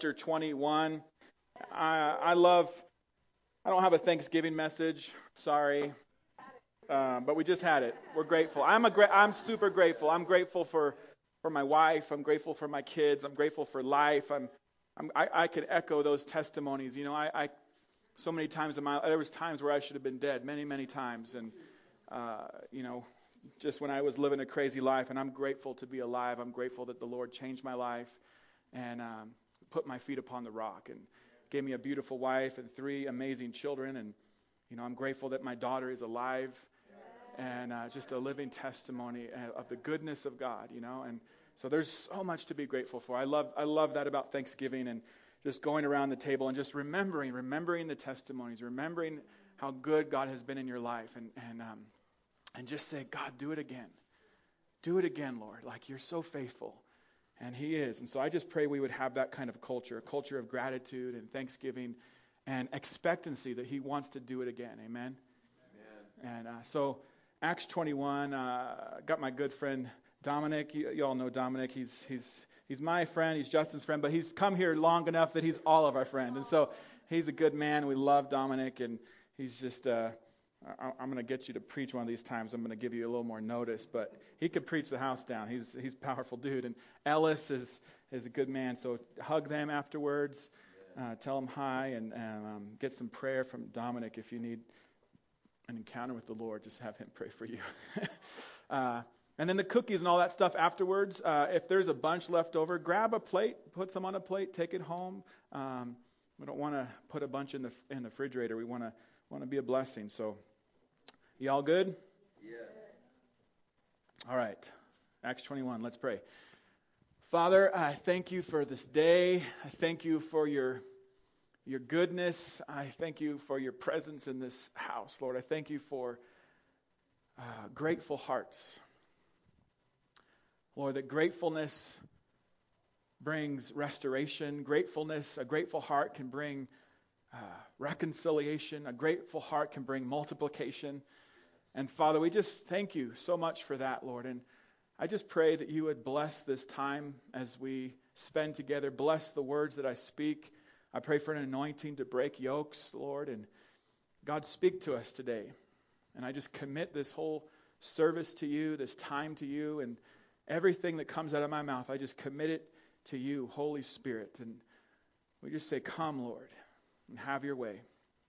chapter 21. I don't have a Thanksgiving message. Sorry. But we just had it. We're grateful. I'm super grateful. I'm grateful for my wife. I'm grateful for my kids. I'm grateful for life. I could echo those testimonies. You know, I so many times there was times where I should have been dead, many times, and you know, just when I was living a crazy life. And I'm grateful to be alive. I'm grateful that the Lord changed my life and put my feet upon the rock and gave me a beautiful wife and 3 amazing children. And you know, I'm grateful that my daughter is alive and just a living testimony of the goodness of God. You know, and so there's so much to be grateful for. I love that about Thanksgiving and just going around the table and just remembering the testimonies, remembering how good God has been in your life, and just say, God, do it again, Lord. Like, you're so faithful. And He is. And so I just pray we would have that kind of culture, a culture of gratitude and thanksgiving and expectancy that He wants to do it again. Amen? Amen. And so Acts 21, got my good friend Dominic. You all know Dominic. He's my friend. He's Justin's friend. But he's come here long enough that he's all of our friend. And so he's a good man. We love Dominic. And he's just... I'm going to get you to preach one of these times. I'm going to give you a little more notice, but he could preach the house down. He's a powerful dude. And Ellis is a good man. So hug them afterwards. Tell them hi and get some prayer from Dominic if you need an encounter with the Lord. Just have him pray for you. And then the cookies and all that stuff afterwards. If there's a bunch left over, grab a plate, put some on a plate, take it home. We don't want to put a bunch in the refrigerator. We want to be a blessing. So. You all good? Yes. All right. Acts 21. Let's pray. Father, I thank you for this day. I thank you for your goodness. I thank you for your presence in this house, Lord. I thank you for grateful hearts. Lord, that gratefulness brings restoration. A grateful heart can bring reconciliation. A grateful heart can bring multiplication. And Father, we just thank you so much for that, Lord. And I just pray that you would bless this time as we spend together. Bless the words that I speak. I pray for an anointing to break yokes, Lord. And God, speak to us today. And I just commit this whole service to you, this time to you, and everything that comes out of my mouth, I just commit it to you, Holy Spirit. And we just say, come, Lord, and have your way.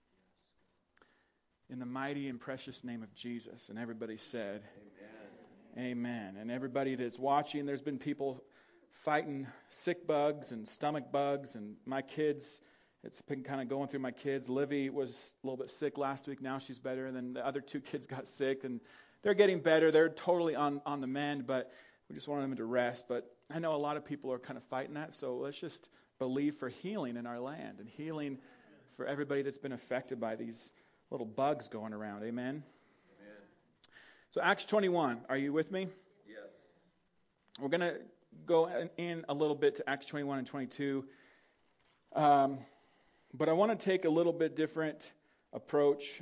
In the mighty and precious name of Jesus. And everybody said, Amen. Amen. And everybody that's watching, there's been people fighting sick bugs and stomach bugs. And my kids, it's been kind of going through my kids. Livy was a little bit sick last week. Now she's better. And then the other 2 kids got sick. And they're getting better. They're totally on the mend. But we just wanted them to rest. But I know a lot of people are kind of fighting that. So let's just believe for healing in our land. And healing for everybody that's been affected by these little bugs going around. Amen? Amen. So Acts 21. Are you with me? Yes. We're going to go in a little bit to Acts 21 and 22. But I want to take a little bit different approach.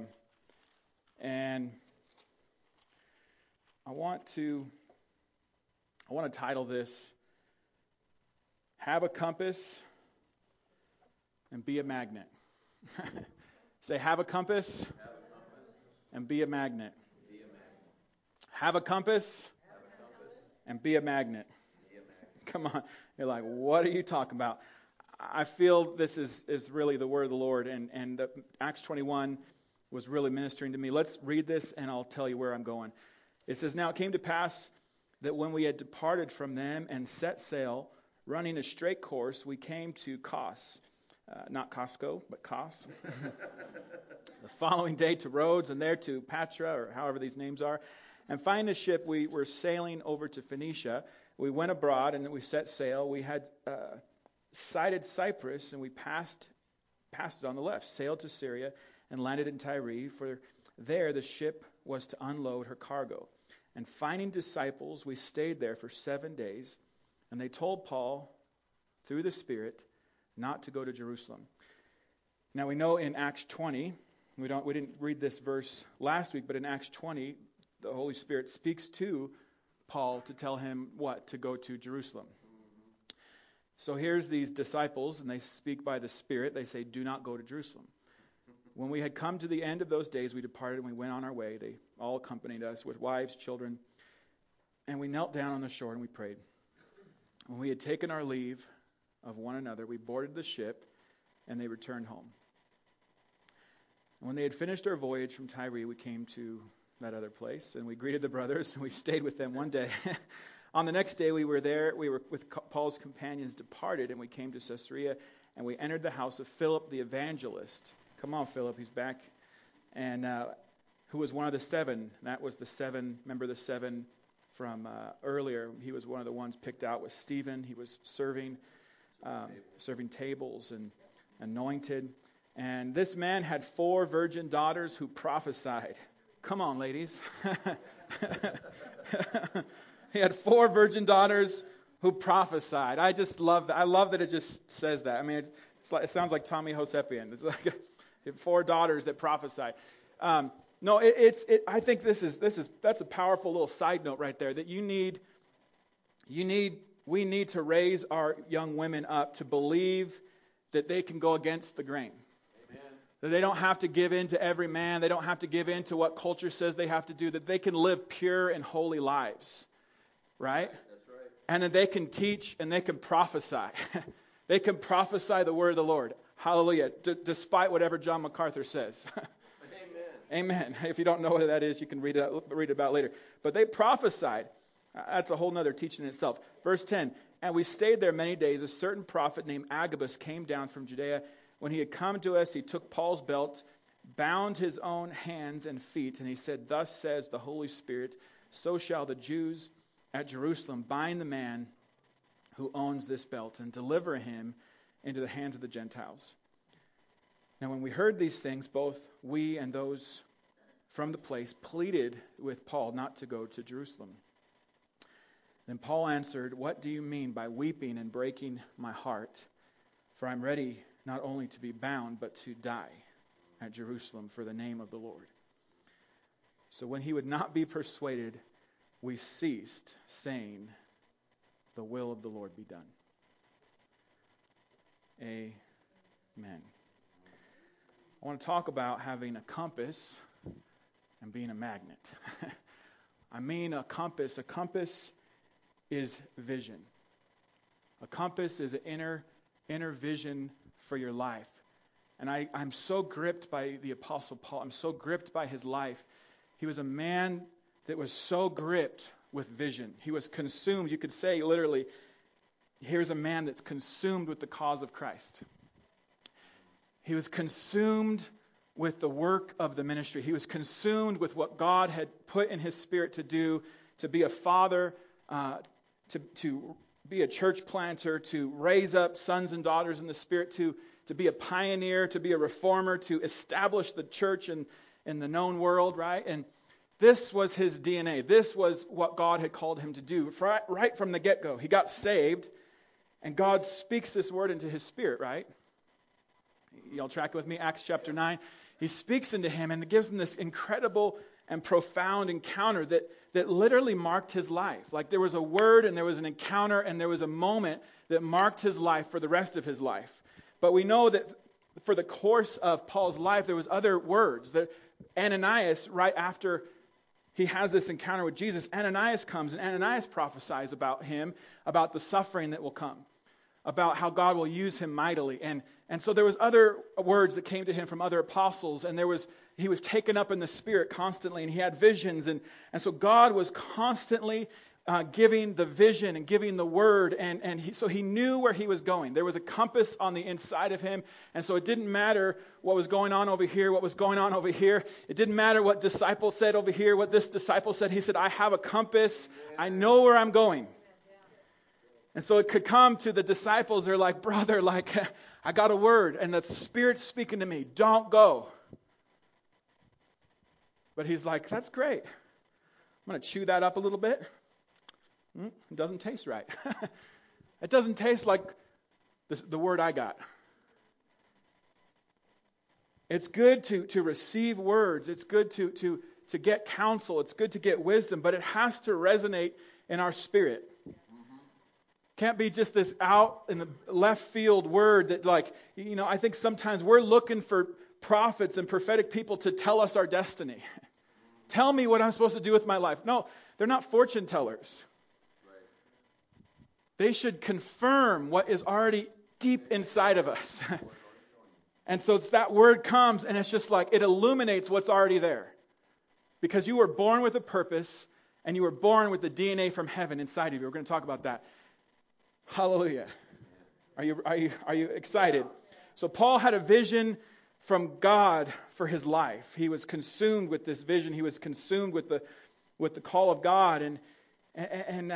And I want to title this, Have a Compass and Be a Magnet. Say, have a compass, and be a magnet. Have a compass, and be a magnet. Come on. You're like, what are you talking about? I feel this is really the word of the Lord, and Acts 21 was really ministering to me. Let's read this, and I'll tell you where I'm going. It says, Now it came to pass that when we had departed from them and set sail, running a straight course, we came to Kos. Not Costco, but Kos. The following day to Rhodes, and there to Patra, or however these names are. And finding a ship, we were sailing over to Phoenicia. We went abroad, and then we set sail. We had sighted Cyprus, and we passed it on the left, sailed to Syria, and landed in Tyre. For there the ship was to unload her cargo. And finding disciples, we stayed there for 7 days. And they told Paul, through the Spirit, not to go to Jerusalem. Now we know in Acts 20, we didn't read this verse last week, but in Acts 20, the Holy Spirit speaks to Paul to tell him what? To go to Jerusalem. So here's these disciples, and they speak by the Spirit. They say, do not go to Jerusalem. When we had come to the end of those days, we departed and we went on our way. They all accompanied us with wives, children. And we knelt down on the shore and we prayed. When we had taken our leave of one another, we boarded the ship and they returned home. And when they had finished our voyage from Tyre, we came to that other place and we greeted the brothers and we stayed with them one day. On the next day we were there, we were with Paul's companions departed, and we came to Caesarea, and we entered the house of Philip the evangelist. Come on, Philip, he's back. And who was one of the seven. That was the seven, remember the seven from earlier. He was one of the ones picked out with Stephen. He was serving tables and anointed. And this man had 4 virgin daughters who prophesied. Come on, ladies. He had 4 virgin daughters who prophesied. I just love that. I love that it just says that. I mean, it sounds like Tommy Hosepian. It's like 4 daughters that prophesied. No, I think that's a powerful little side note right there. That we need to raise our young women up to believe that they can go against the grain. Amen. That they don't have to give in to every man. They don't have to give in to what culture says they have to do. That they can live pure and holy lives. Right? That's right. And then they can teach and they can prophesy. They can prophesy the word of the Lord. Hallelujah. Despite whatever John MacArthur says. Amen. Amen. If you don't know what that is, you can read about later. But they prophesied. That's a whole nother teaching in itself. Verse 10. And we stayed there many days. A certain prophet named Agabus came down from Judea. When he had come to us, he took Paul's belt, bound his own hands and feet, and he said, thus says the Holy Spirit, so shall the Jews at Jerusalem bind the man who owns this belt and deliver him into the hands of the Gentiles. Now when we heard these things, both we and those from the place pleaded with Paul not to go to Jerusalem. Then Paul answered, what do you mean by weeping and breaking my heart? For I'm ready not only to be bound, but to die at Jerusalem for the name of the Lord. So when he would not be persuaded, we ceased, saying, the will of the Lord be done. Amen. I want to talk about having a compass and being a magnet. I mean a compass. A compass is vision. A compass is an inner vision for your life. And I'm so gripped by the Apostle Paul. I'm so gripped by his life. He was a man that was so gripped with vision. He was consumed. You could say literally, here's a man that's consumed with the cause of Christ. He was consumed with the work of the ministry. He was consumed with what God had put in his spirit to do, to be a father, to be a church planter, to raise up sons and daughters in the spirit, to be a pioneer, to be a reformer, to establish the church in the known world, right? And this was his DNA. This was what God had called him to do right from the get-go. He got saved, and God speaks this word into his spirit, right? Y'all track with me? Acts chapter 9. He speaks into him and gives him this incredible and profound encounter that literally marked his life. Like there was a word and there was an encounter and there was a moment that marked his life for the rest of his life. But we know that for the course of Paul's life, there was other words. That Ananias, right after he has this encounter with Jesus, Ananias comes and Ananias prophesies about him, about the suffering that will come, about how God will use him mightily. And so there was other words that came to him from other apostles, and he was taken up in the Spirit constantly, and he had visions. And so God was constantly giving the vision and giving the word, so he knew where he was going. There was a compass on the inside of him, and so it didn't matter what was going on over here, what was going on over here. It didn't matter what disciple said over here, what this disciple said. He said, I have a compass. I know where I'm going. And so it could come to the disciples. They're like, brother, I got a word, and the Spirit's speaking to me. Don't go. But he's like, that's great. I'm going to chew that up a little bit. It doesn't taste right. It doesn't taste like the word I got. It's good to receive words. It's good to get counsel. It's good to get wisdom, but it has to resonate in our spirit. Can't be just this out in the left field word that I think sometimes we're looking for prophets and prophetic people to tell us our destiny. Tell me what I'm supposed to do with my life. No, they're not fortune tellers. They should confirm what is already deep inside of us. And so it's that word comes and it's just like it illuminates what's already there. Because you were born with a purpose and you were born with the DNA from heaven inside of you. We're going to talk about that. Hallelujah. Are you excited? So Paul had a vision from God for his life. He was consumed with this vision. He was consumed with the call of God. And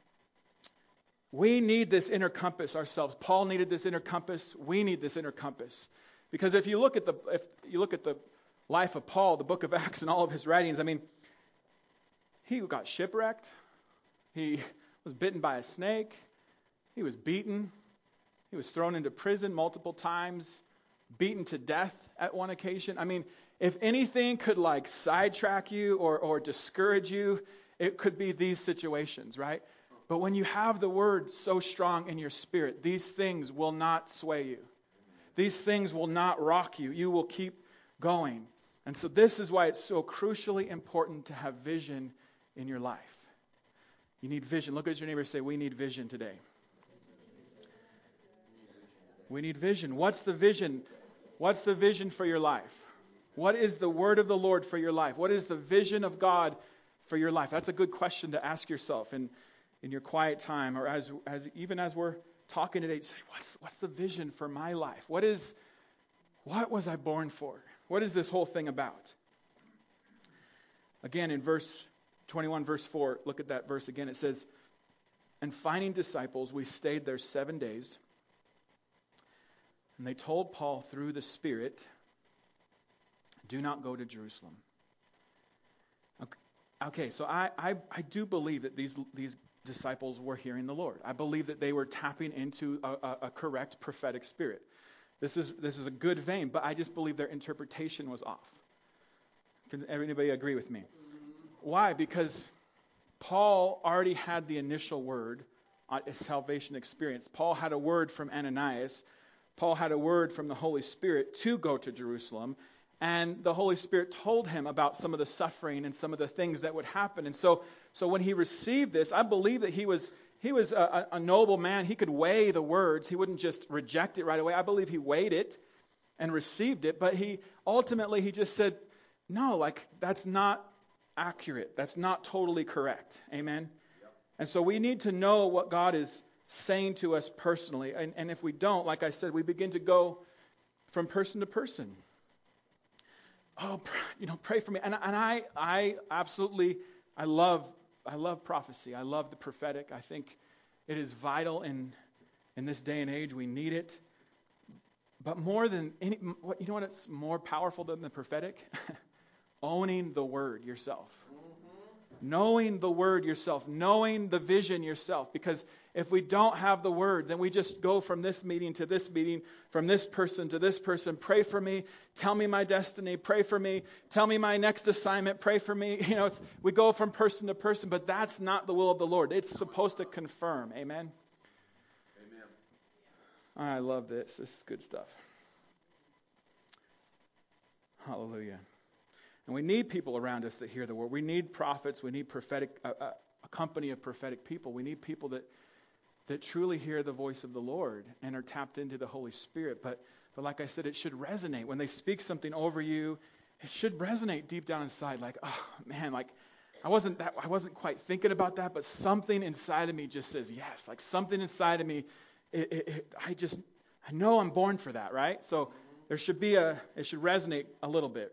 we need this inner compass ourselves. Paul needed this inner compass. We need this inner compass. Because if you look at the life of Paul, the book of Acts and all of his writings, I mean, he got shipwrecked. He was bitten by a snake. He was beaten. He was thrown into prison multiple times, beaten to death at one occasion. I mean, if anything could sidetrack you or discourage you, it could be these situations, right? But when you have the word so strong in your spirit, these things will not sway you. These things will not rock you. You will keep going. And so this is why it's so crucially important to have vision in your life. You need vision. Look at your neighbor and say, we need vision today. We need vision. What's the vision? What's the vision for your life? What is the word of the Lord for your life? What is the vision of God for your life? That's a good question to ask yourself in your quiet time, or as we're talking today. Say, what's the vision for my life? What was I born for? What is this whole thing about? Again, in verse 21, verse 4, look at that verse again. It says, and finding disciples, we stayed there 7 days. And they told Paul through the Spirit, do not go to Jerusalem. Okay, so I do believe that these disciples were hearing the Lord. I believe that they were tapping into a correct prophetic spirit. This is a good vein, but I just believe their interpretation was off. Can anybody agree with me? Why? Because Paul already had the initial word on his salvation experience. Paul had a word from Ananias. Paul had a word from the Holy Spirit to go to Jerusalem. And the Holy Spirit told him about some of the suffering and some of the things that would happen. And so when he received this, I believe that he was a noble man. He could weigh the words. He wouldn't just reject it right away. I believe he weighed it and received it. But he just said, no, that's not accurate. That's not totally correct. Amen? Yep. And so we need to know what God is saying to us personally. And if we don't, like I said, we begin to go from person to person. Oh, pray for me. And I absolutely, I love prophecy. I love the prophetic. I think it is vital in this day and age. We need it. But more than any, you know what? It's more powerful than the prophetic? Owning the word yourself. Knowing the word yourself. Knowing the vision yourself. Because if we don't have the word, then we just go from this meeting to this meeting, from this person to this person. Pray for me. Tell me my destiny. Pray for me. Tell me my next assignment. Pray for me. We go from person to person, but that's not the will of the Lord. It's supposed to confirm. Amen? Amen. I love this. This is good stuff. Hallelujah. And we need people around us that hear the word. We need prophets. We need a company of prophetic people. We need people that truly hear the voice of the Lord and are tapped into the Holy Spirit. But like I said, it should resonate. When they speak something over you, it should resonate deep down inside. Oh man, I wasn't quite thinking about that, but something inside of me just says yes. Something inside of me, I know I'm born for that, right? So it should resonate a little bit.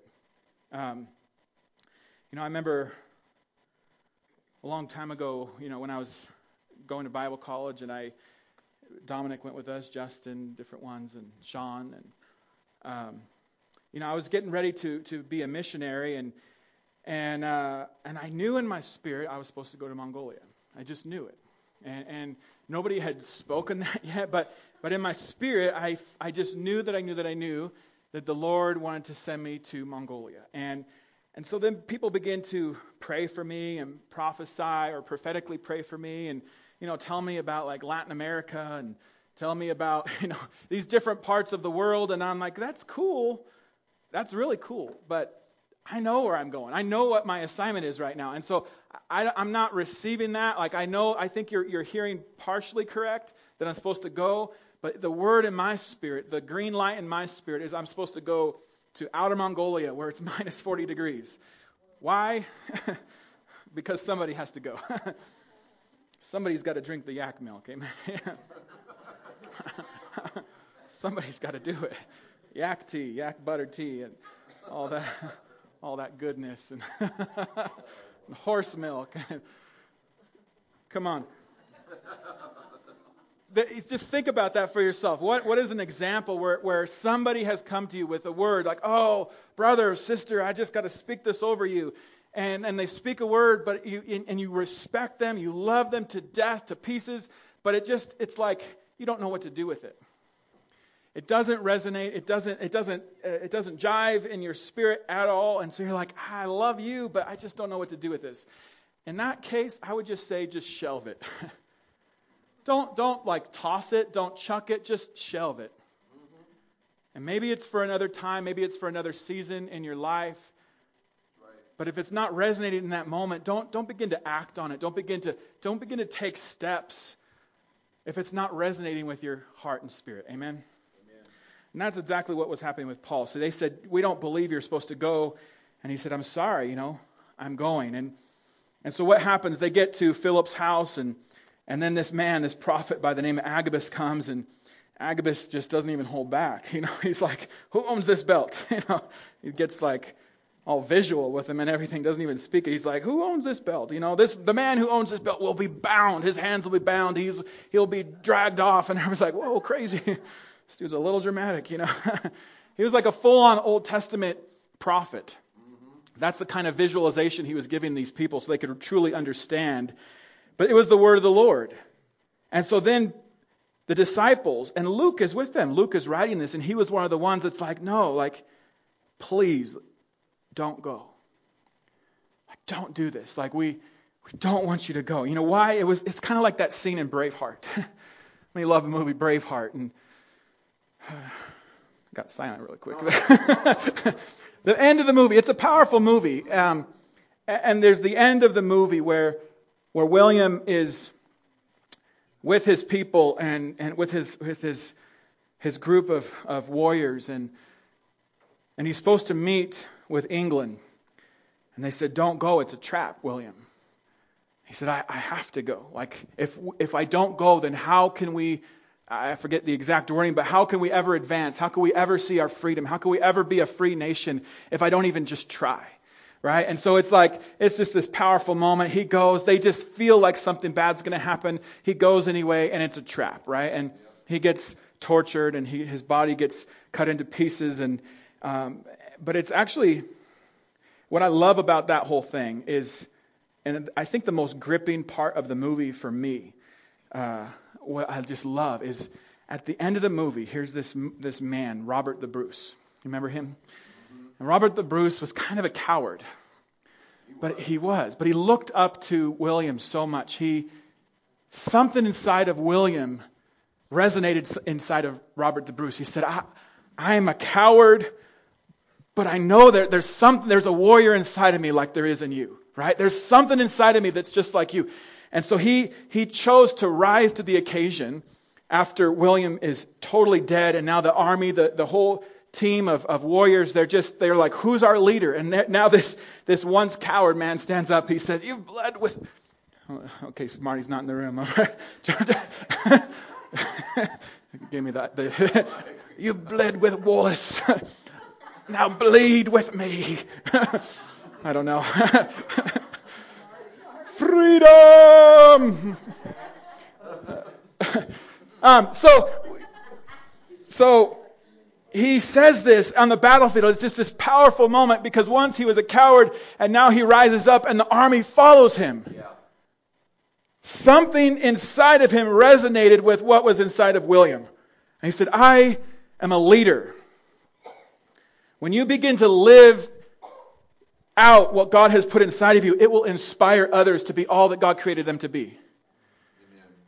I remember a long time ago, when I was going to Bible college, and Dominic went with us, Justin, different ones, and Sean, and I was getting ready to be a missionary, and I knew in my spirit I was supposed to go to Mongolia. I just knew it, and nobody had spoken that yet, but in my spirit, I just knew that I knew that the Lord wanted to send me to Mongolia. And so then people began to pray for me and prophesy or prophetically pray for me. And tell me about like Latin America and tell me about, these different parts of the world. And I'm like, that's cool. That's really cool. But I know where I'm going. I know what my assignment is right now. And so I'm not receiving that. Like I think you're hearing partially correct that I'm supposed to go. But the word in my spirit, the green light in my spirit is I'm supposed to go to Outer Mongolia where it's minus 40 degrees. Why? Because somebody has to go. Somebody's got to drink the yak milk. Amen. Somebody's got to do it. Yak tea, yak butter tea, and all that goodness, and horse milk. Come on. Just think about that for yourself. What is an example where somebody has come to you with a word like, oh, brother or sister, I just got to speak this over you. And they speak a word, but you respect them, you love them to death, to pieces, but it's like you don't know what to do with it. It doesn't resonate, it doesn't jive in your spirit at all, and so you're like, I love you, but I just don't know what to do with this. In that case, I would just say, just shelve it. Don't like toss it, don't chuck it, just shelve it. And maybe it's for another time, maybe it's for another season in your life. But if it's not resonating in that moment, don't begin to act on it. Don't begin to take steps if it's not resonating with your heart and spirit. Amen? And that's exactly what was happening with Paul. So they said, we don't believe you're supposed to go. And he said, I'm sorry, I'm going. And so what happens? They get to Philip's house, and then this prophet by the name of Agabus comes, and Agabus just doesn't even hold back. He's like, who owns this belt? He gets like all visual with him and everything, doesn't even speak it. He's like, who owns this belt? The man who owns this belt will be bound. His hands will be bound. He'll be dragged off. And I was like, whoa, crazy. This dude's a little dramatic, He was like a full-on Old Testament prophet. That's the kind of visualization he was giving these people so they could truly understand. But it was the word of the Lord. And so then the disciples, and Luke is with them. Luke is writing this, and he was one of the ones that's like, no, like, please, don't go. Like, don't do this. Like, we don't want you to go. You know why? It's kind of like that scene in Braveheart. I love the movie Braveheart, and got silent really quick. The end of the movie, it's a powerful movie. And there's the end of the movie where William is with his people and with his group of warriors, and he's supposed to meet with England. And they said, don't go, it's a trap, William. He said, I have to go. Like, if I don't go, then how can we, I forget the exact wording, but how can we ever advance? How can we ever see our freedom? How can we ever be a free nation if I don't even just try? Right? And so it's just this powerful moment. He goes, they just feel like something bad's going to happen. He goes anyway, and it's a trap, right? And he gets tortured, and his body gets cut into pieces. But it's actually, what I love about that whole thing is, and I think the most gripping part of the movie for me, what I just love is at the end of the movie, here's this man, Robert the Bruce. You remember him? And Robert the Bruce was kind of a coward. But he looked up to William so much. Something inside of William resonated inside of Robert the Bruce. He said, I am a coward, but I know there's a warrior inside of me like there is in you, right? There's something inside of me that's just like you. And so he chose to rise to the occasion after William is totally dead, and now the army, the whole team of warriors, they're like, who's our leader? And now this once coward man stands up. He says, you've bled with... Okay, Marty's not in the room. Give me that. You bled with Wallace. Now bleed with me. I don't know. Freedom! So he says this on the battlefield. It's just this powerful moment because once he was a coward and now he rises up and the army follows him. Yeah. Something inside of him resonated with what was inside of William. And he said, I am a leader. When you begin to live out what God has put inside of you, it will inspire others to be all that God created them to be. Amen.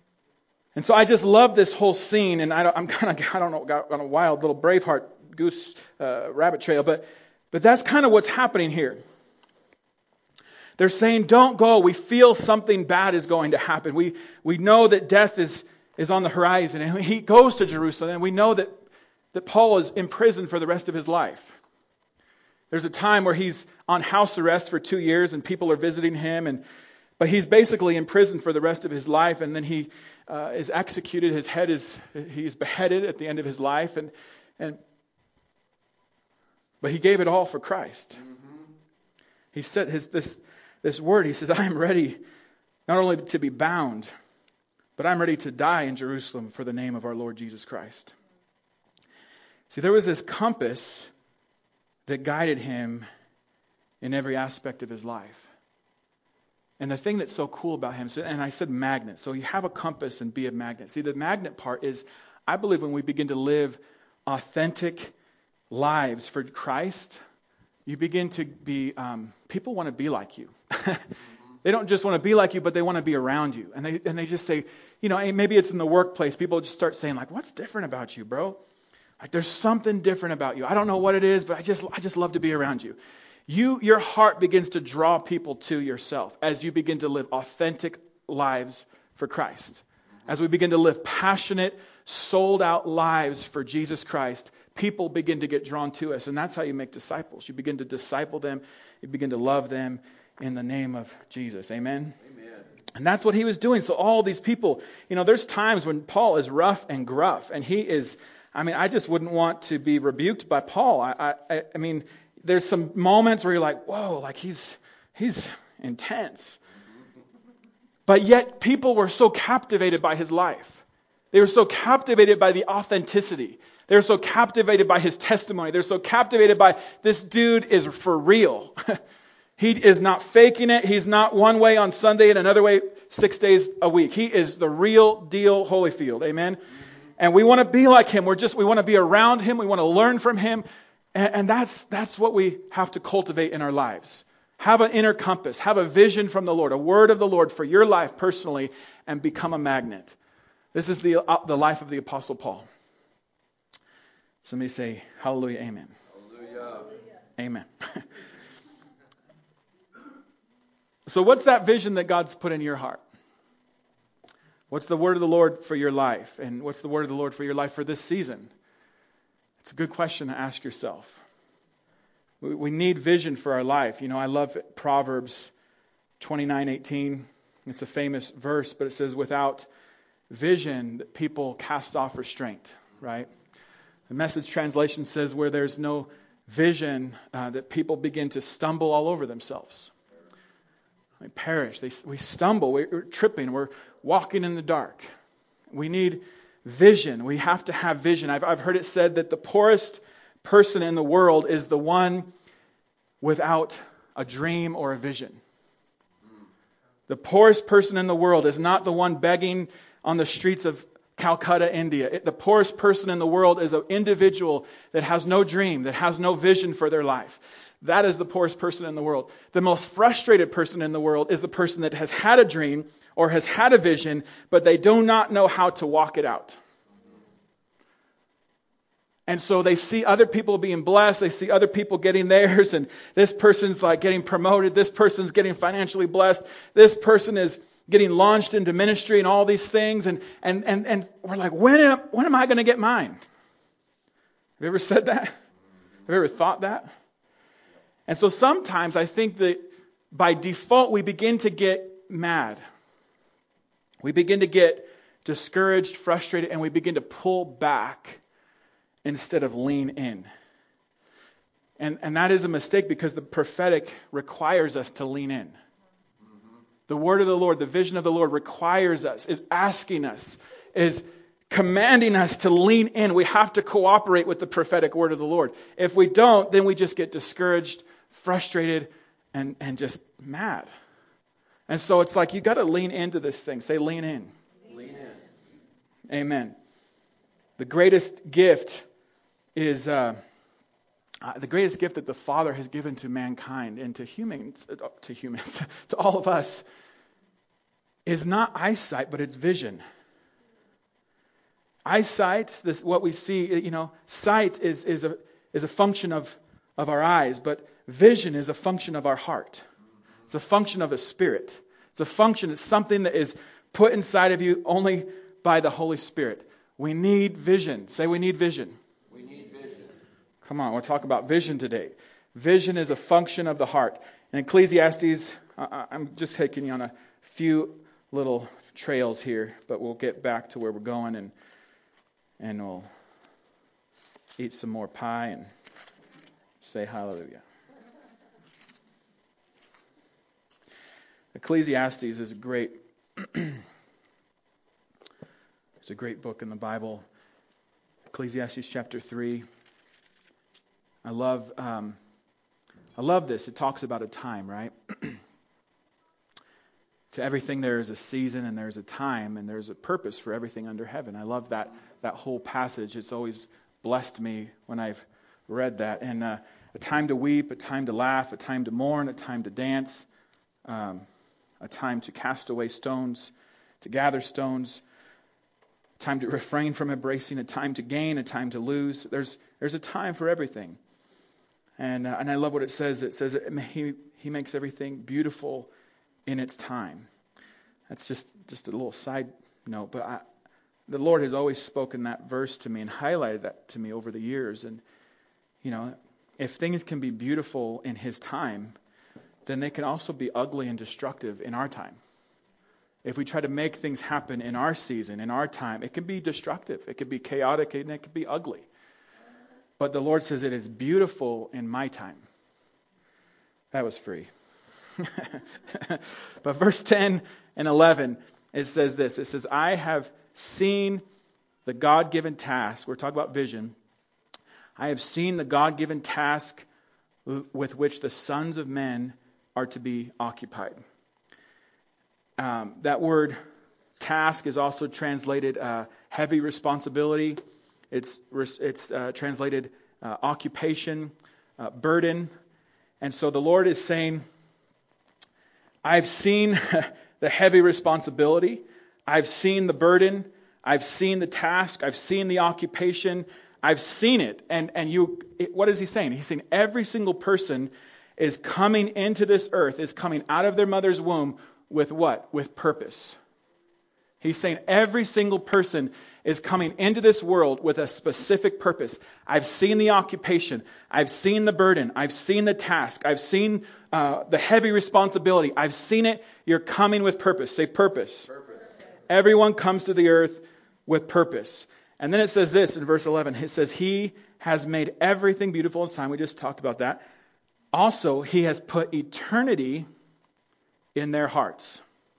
And so I just love this whole scene, and I don't know, got on a wild little Braveheart goose rabbit trail, but that's kind of what's happening here. They're saying, don't go. We feel something bad is going to happen. We know that death is on the horizon. And he goes to Jerusalem, and we know that Paul is in prison for the rest of his life. There's a time where he's on house arrest for 2 years, and people are visiting him, but he's basically in prison for the rest of his life, and then he is executed. He's beheaded at the end of his life, but he gave it all for Christ. He said this word. He says, I am ready not only to be bound, but I'm ready to die in Jerusalem for the name of our Lord Jesus Christ. See, there was this compass that guided him in every aspect of his life. And the thing that's so cool about him, and I said magnet, so you have a compass and be a magnet. See, the magnet part is, I believe when we begin to live authentic lives for Christ, you begin to be, people want to be like you. They don't just want to be like you, but they want to be around you. And they just say, maybe it's in the workplace. People just start saying, like, what's different about you, bro? Like, there's something different about you. I don't know what it is, but I just love to be around you. Your heart begins to draw people to yourself as you begin to live authentic lives for Christ. As we begin to live passionate, sold out lives for Jesus Christ, people begin to get drawn to us. And that's how you make disciples. You begin to disciple them. You begin to love them in the name of Jesus. Amen? Amen. And that's what he was doing. So all these people, there's times when Paul is rough and gruff. And he is, I just wouldn't want to be rebuked by Paul. I mean, there's some moments where you're like, whoa, like he's intense. But yet people were so captivated by his life. They were so captivated by the authenticity. They were so captivated by his testimony. They're so captivated by this dude is for real. He is not faking it. He's not one way on Sunday and another way 6 days a week. He is the real deal Holyfield. Amen. And we want to be like him. We want to be around him. We want to learn from him. And that's what we have to cultivate in our lives. Have an inner compass. Have a vision from the Lord, a word of the Lord for your life personally, and become a magnet. This is the life of the Apostle Paul. Somebody say, hallelujah, amen. Hallelujah. Amen. So what's that vision that God's put in your heart? What's the word of the Lord for your life? And what's the word of the Lord for your life for this season? It's a good question to ask yourself. We need vision for our life. I love Proverbs 29:18. It's a famous verse, but it says, without vision, people cast off restraint, right? The Message translation says, where there's no vision, that people begin to stumble all over themselves. They perish. We stumble. We're tripping. We're walking in the dark. We need vision. We have to have vision. I've heard it said that the poorest person in the world is the one without a dream or a vision. The poorest person in the world is not the one begging on the streets of Calcutta, India. The poorest person in the world is an individual that has no dream, that has no vision for their life. That is the poorest person in the world. The most frustrated person in the world is the person that has had a dream or has had a vision, but they do not know how to walk it out. And so they see other people being blessed. They see other people getting theirs. And this person's like getting promoted. This person's getting financially blessed. This person is getting launched into ministry and all these things. And we're like, when am I going to get mine? Have you ever said that? Have you ever thought that? And so sometimes I think that by default we begin to get mad. We begin to get discouraged, frustrated, and we begin to pull back instead of lean in. And that is a mistake because the prophetic requires us to lean in. The word of the Lord, the vision of the Lord requires us, is asking us, is commanding us to lean in. We have to cooperate with the prophetic word of the Lord. If we don't, then we just get discouraged, frustrated, and just mad. And so it's like you got to lean into this thing. Say lean in. Lean in. Amen. The greatest gift is the greatest gift that the Father has given to mankind and to humans, to all of us, is not eyesight, but it's vision. Eyesight, what we see, sight is a function of our eyes, but vision is a function of our heart. It's a function of the Spirit. It's something that is put inside of you only by the Holy Spirit. We need vision. Say, we need vision. We need vision. Come on, we'll talk about vision today. Vision is a function of the heart. In Ecclesiastes, I'm just taking you on a few little trails here, but we'll get back to where we're going and we'll eat some more pie and say hallelujah. Ecclesiastes is a great it's a great book in the Bible. Ecclesiastes chapter 3. I love this. It talks about a time, right? To everything there is a season and there's a time and there's a purpose for everything under heaven. I love that whole passage. It's always blessed me when I've read that. And a time to weep, a time to laugh, a time to mourn, a time to dance, a time to cast away stones, to gather stones, a time to refrain from embracing, a time to gain, a time to lose. There's a time for everything. And I love what it says. It says he makes everything beautiful in its time. That's just a little side note, but the Lord has always spoken that verse to me and highlighted that to me over the years. And if things can be beautiful in His time, then they can also be ugly and destructive in our time. If we try to make things happen in our season, in our time, it can be destructive, it can be chaotic, and it can be ugly. But the Lord says it is beautiful in my time. That was free. But verse 10 and 11, it says this. It says, I have seen the God-given task. We're talking about vision. I have seen the God-given task with which the sons of men are to be occupied. That word task is also translated heavy responsibility. It's translated occupation, burden. And so the Lord is saying, I've seen the heavy responsibility. I've seen the burden. I've seen the task. I've seen the occupation. I've seen it. What is He saying? He's saying every single person is coming into this earth, is coming out of their mother's womb with what? With purpose. He's saying every single person is coming into this world with a specific purpose. I've seen the occupation. I've seen the burden. I've seen the task. I've seen the heavy responsibility. I've seen it. You're coming with purpose. Say purpose. Everyone comes to the earth with purpose. And then it says this in verse 11. It says, He has made everything beautiful in His time. We just talked about that. Also, He has put eternity in their hearts.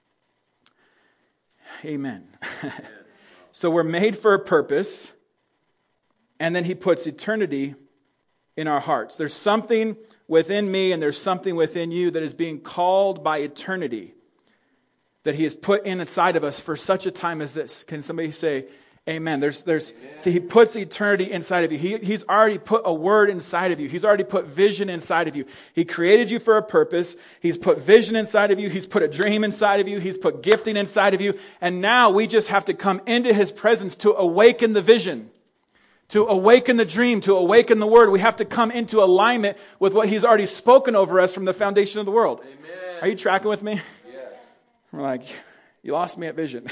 Amen. So we're made for a purpose, and then He puts eternity in our hearts. There's something within me and there's something within you that is being called by eternity that He has put inside of us for such a time as this. Can somebody say amen? See, He puts eternity inside of you. He's already put a word inside of you. He's already put vision inside of you. He created you for a purpose. He's put vision inside of you. He's put a dream inside of you. He's put gifting inside of you. And now we just have to come into His presence to awaken the vision, to awaken the dream, to awaken the word. We have to come into alignment with what He's already spoken over us from the foundation of the world. Amen. Are you tracking with me? Yes. We're like, you lost me at vision.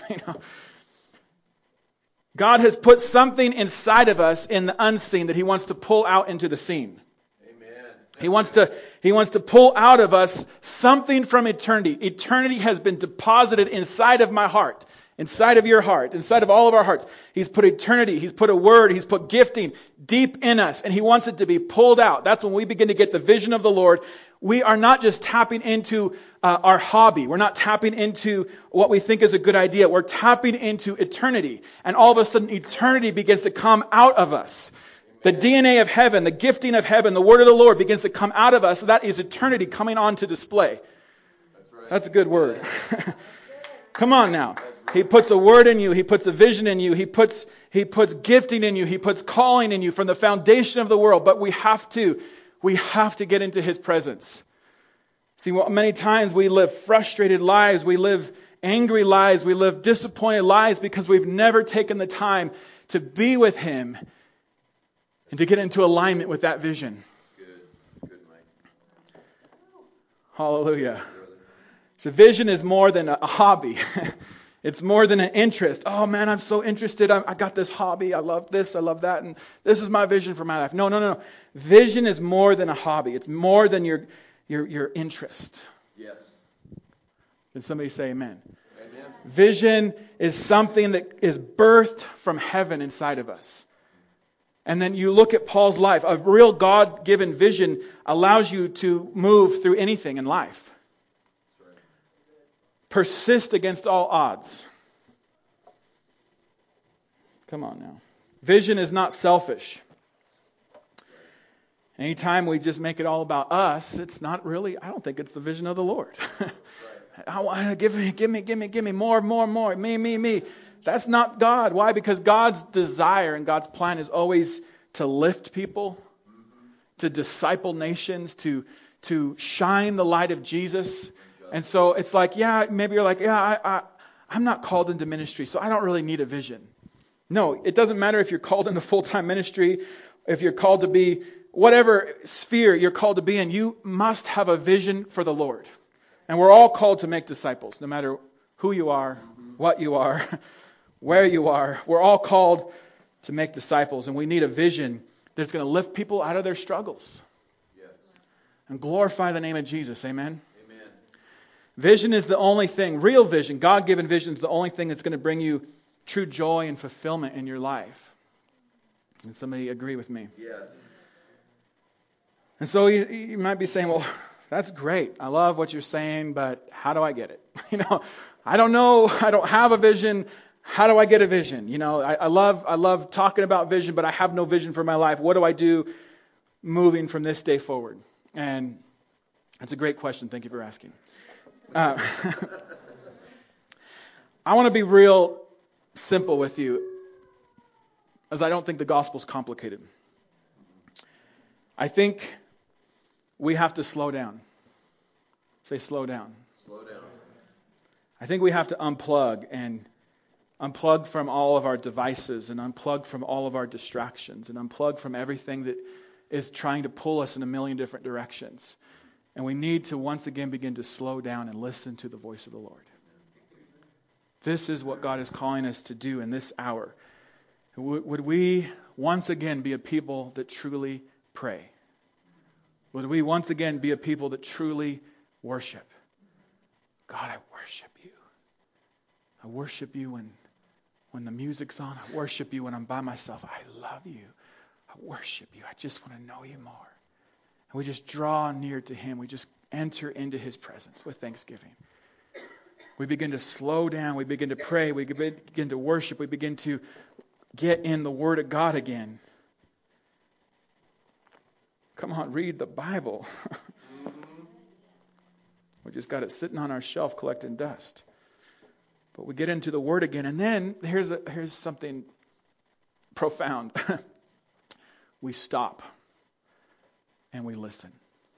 God has put something inside of us in the unseen that He wants to pull out into the seen. Amen. He wants to pull out of us something from eternity. Eternity has been deposited inside of my heart, inside of your heart, inside of all of our hearts. He's put eternity, He's put a word, He's put gifting deep in us, and He wants it to be pulled out. That's when we begin to get the vision of the Lord. We are not just tapping into our hobby. We're not tapping into what we think is a good idea. We're tapping into eternity. And all of a sudden, eternity begins to come out of us. The DNA of heaven, the gifting of heaven, the word of the Lord begins to come out of us. That is eternity coming on to display. That's right. That's a good word. Come on now. He puts a word in you. He puts a vision in you. He puts gifting in you. He puts calling in you from the foundation of the world. But we have to get into His presence. See, many times we live frustrated lives. We live angry lives. We live disappointed lives because we've never taken the time to be with Him and to get into alignment with that vision. Good, Mike. Hallelujah. So vision is more than a hobby. It's more than an interest. Oh man, I'm so interested. I got this hobby. I love this. I love that. And this is my vision for my life. No. Vision is more than a hobby. It's more than your interest. Yes. Can somebody say amen? Amen. Vision is something that is birthed from heaven inside of us. And then you look at Paul's life. A real God-given vision allows you to move through anything in life. Persist against all odds. Come on now. Vision is not selfish. Anytime we just make it all about us, it's not really, I don't think it's the vision of the Lord. I want give me more, me. That's not God. Why? Because God's desire and God's plan is always to lift people, to disciple nations, to shine the light of Jesus. And so it's like, maybe you're like, I'm not called into ministry, so I don't really need a vision. No, it doesn't matter if you're called into full-time ministry, if you're called to be whatever sphere you're called to be in, you must have a vision for the Lord. And we're all called to make disciples, no matter who you are, what you are, where you are. We're all called to make disciples, and we need a vision that's going to lift people out of their struggles. Yes. And glorify the name of Jesus. Amen. Amen. Vision is the only thing, real vision, God-given vision is the only thing that's going to bring you true joy and fulfillment in your life. And somebody agree with me? Yes. And so you might be saying, well, that's great. I love what you're saying, but how do I get it? I don't know. I don't have a vision. How do I get a vision? I love talking about vision, but I have no vision for my life. What do I do moving from this day forward? And that's a great question. Thank you for asking. I want to be real simple with you, as I don't think the gospel's complicated. I think we have to slow down. Say slow down. Slow down. I think we have to unplug from all of our devices and unplug from all of our distractions and unplug from everything that is trying to pull us in a million different directions. And we need to once again begin to slow down and listen to the voice of the Lord. This is what God is calling us to do in this hour. Would we once again be a people that truly pray? Would we once again be a people that truly worship? God, I worship you. I worship you when the music's on. I worship you when I'm by myself. I love you. I worship you. I just want to know you more. And we just draw near to Him. We just enter into His presence with thanksgiving. We begin to slow down. We begin to pray. We begin to worship. We begin to get in the Word of God again. Come on, read the Bible. We just got it sitting on our shelf collecting dust. But we get into the Word again, and then here's something profound. We stop and we listen.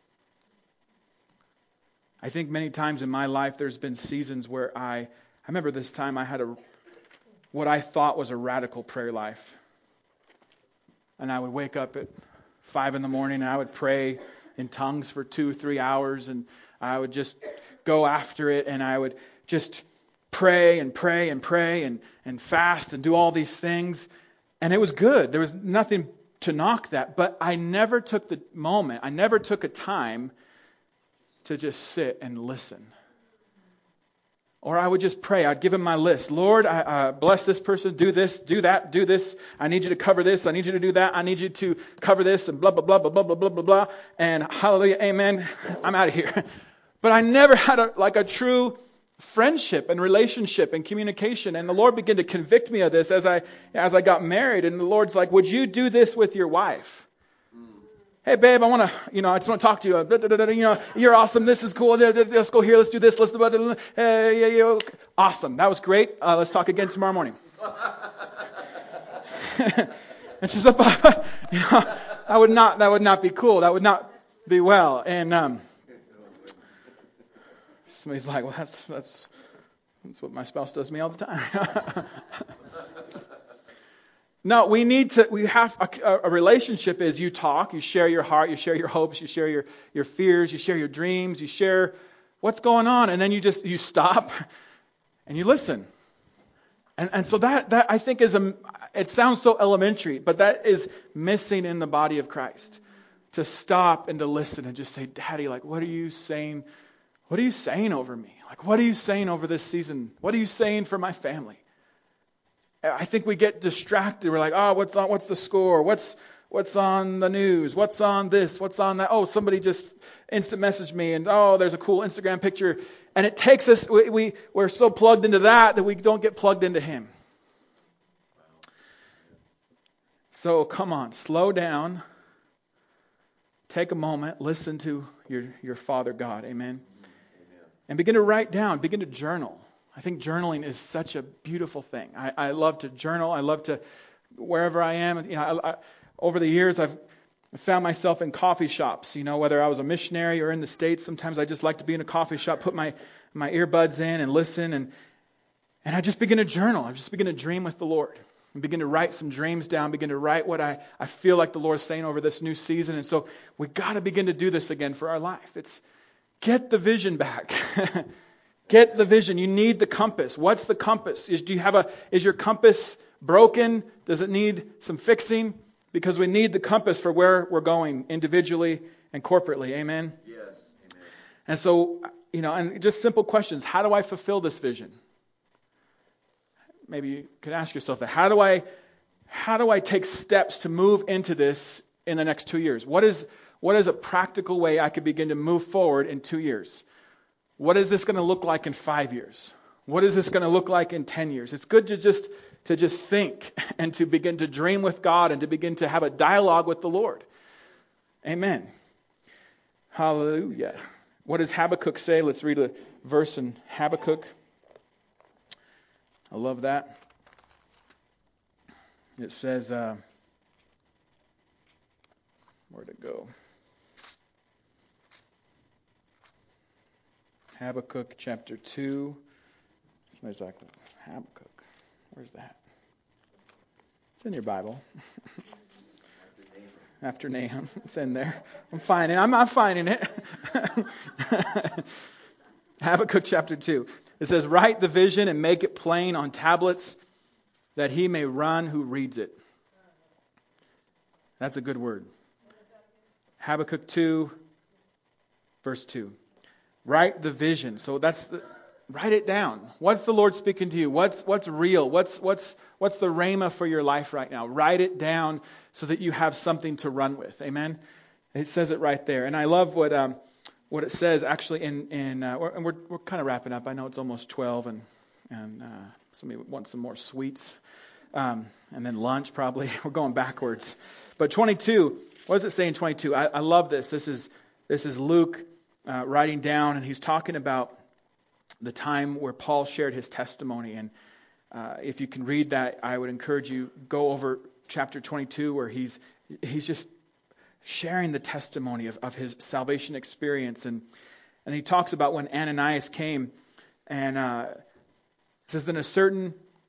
I think many times in my life there's been seasons where I remember this time I had what I thought was a radical prayer life. And I would wake up at 5 a.m. and I would pray in tongues for 2-3 hours, and I would just go after it, and I would just pray and fast and do all these things. And it was good. There was nothing to knock that. But I never took the moment. I never took a time to just sit and listen. Or I would just pray. I'd give Him my list. Lord, I bless this person. Do this, do that, do this. I need you to cover this. I need you to do that. I need you to cover this, and blah, blah, blah, blah, blah, blah, blah, blah, blah. And hallelujah, amen. I'm out of here. But I never had a true friendship and relationship and communication. And the Lord began to convict me of this as I got married. And the Lord's like, would you do this with your wife? Hey, babe, I just want to talk to you. You're awesome. This is cool. Let's go here. Let's do this. Let's do that. Awesome. That was great. Let's talk again tomorrow morning. And she's like, that would not be cool. That would not be well. And somebody's like, well, that's what my spouse does to me all the time. No, we have a relationship is you talk, you share your heart, you share your hopes, you share your fears, you share your dreams, you share what's going on, and then you stop and you listen. And so that I think it sounds so elementary, but that is missing in the body of Christ. To stop and to listen and just say, Daddy, like, what are you saying? What are you saying over me? Like, what are you saying over this season? What are you saying for my family? I think we get distracted. We're like, oh, what's the score? What's on the news? What's on this? What's on that? Oh, somebody just instant messaged me, and oh, there's a cool Instagram picture. And it takes us, we're so plugged into that we don't get plugged into Him. So come on, slow down. Take a moment, listen to your Father God. Amen. And begin to write down, begin to journal. I think journaling is such a beautiful thing. I love to journal. I love to, wherever I am, over the years I've found myself in coffee shops, whether I was a missionary or in the States. Sometimes I just like to be in a coffee shop, put my earbuds in and listen, and I just begin to journal. I just begin to dream with the Lord and begin to write some dreams down, begin to write what I feel like the Lord is saying over this new season. And so we got to begin to do this again for our life. It's get the vision back. Get the vision. You need the compass. What's the compass? Is your compass broken? Does it need some fixing? Because we need the compass for where we're going individually and corporately. Amen? Yes. Amen. And so, and just simple questions. How do I fulfill this vision? Maybe you could ask yourself that. How do I take steps to move into this in the next 2 years? What is a practical way I could begin to move forward in 2 years? What is this going to look like in 5 years? What is this going to look like in 10 years? It's good to just think and to begin to dream with God and to begin to have a dialogue with the Lord. Amen. Hallelujah. What does Habakkuk say? Let's read a verse in Habakkuk. I love that. It says, where'd it go? Habakkuk chapter 2. Somebody's like, Habakkuk, where's that? It's in your Bible. After Nahum. It's in there. I'm finding it. Habakkuk chapter 2. It says, write the vision and make it plain on tablets that he may run who reads it. That's a good word. Habakkuk 2, verse 2. Write the vision. So write it down. What's the Lord speaking to you? What's real? What's the rhema for your life right now? Write it down so that you have something to run with. Amen. It says it right there. And I love what it says actually and we're kind of wrapping up. I know it's almost 12 and somebody wants some more sweets. And then lunch probably. We're going backwards. But 22, what does it say in 22? I love this. This is Luke writing down, and he's talking about the time where Paul shared his testimony. And if you can read that, I would encourage you, go over chapter 22 where he's just sharing the testimony of his salvation experience. And he talks about when Ananias came, and it says, Then a certain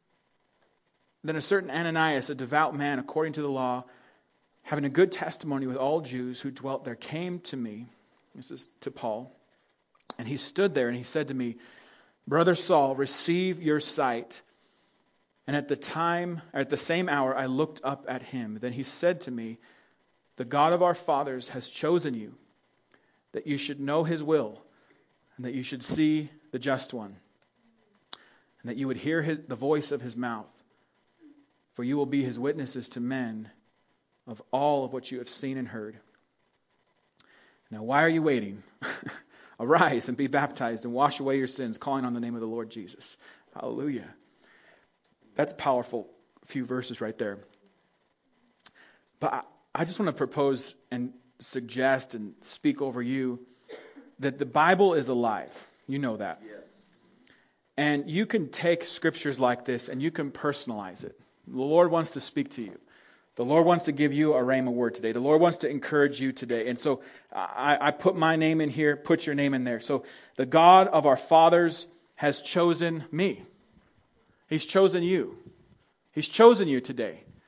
Ananias, a devout man according to the law, having a good testimony with all Jews who dwelt there, came to me. This is to Paul. And he stood there and he said to me, Brother Saul, receive your sight. And at the same hour, I looked up at him. Then he said to me, The God of our fathers has chosen you, that you should know his will, and that you should see the just one, and that you would hear the voice of his mouth. For you will be his witnesses to men of all of what you have seen and heard. Now, why are you waiting? Arise and be baptized and wash away your sins, calling on the name of the Lord Jesus. Hallelujah. That's a powerful few verses right there. But I just want to propose and suggest and speak over you that the Bible is alive. You know that. Yes. And you can take scriptures like this and you can personalize it. The Lord wants to speak to you. The Lord wants to give you a rhema word today. The Lord wants to encourage you today. And so I put my name in here, put your name in there. So the God of our fathers has chosen me. He's chosen you. He's chosen you today.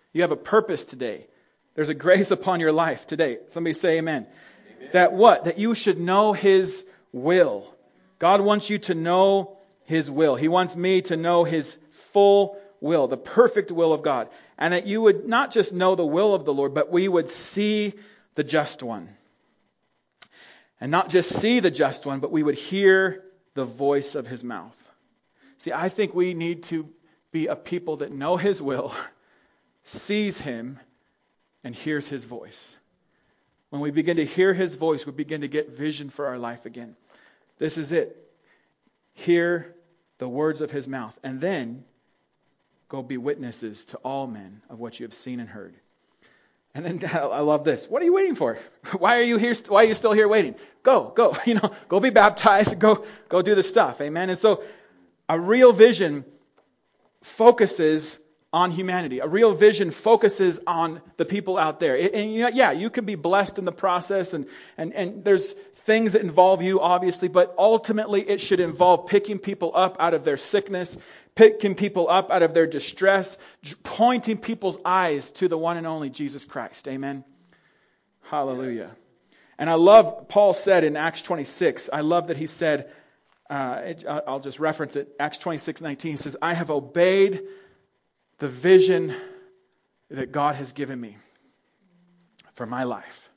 You have a purpose today. There's a grace upon your life today. Somebody say amen. That what? That you should know His will. God wants you to know His will. He wants me to know His full will, the perfect will of God. And that you would not just know the will of the Lord, but we would see the just one. And not just see the just one, but we would hear the voice of His mouth. See, I think we need to be a people that know His will, sees Him, and hears His voice. When we begin to hear His voice, we begin to get vision for our life again. This is it. Hear the words of His mouth, and then go be witnesses to all men of what you have seen and heard. And then I love this. What are you waiting for? Why are you here? Why are you still here waiting? Go. Go be baptized. Go do the stuff. Amen. And so a real vision focuses on humanity. A real vision focuses on the people out there. And you can be blessed in the process, and there's things that involve you, obviously, but ultimately it should involve picking people up out of their sickness, picking people up out of their distress, pointing people's eyes to the one and only Jesus Christ. Amen. Hallelujah. And I love, Paul said in Acts 26, I love that he said, I'll just reference it, Acts 26:19, he says, I have obeyed the vision that God has given me for my life.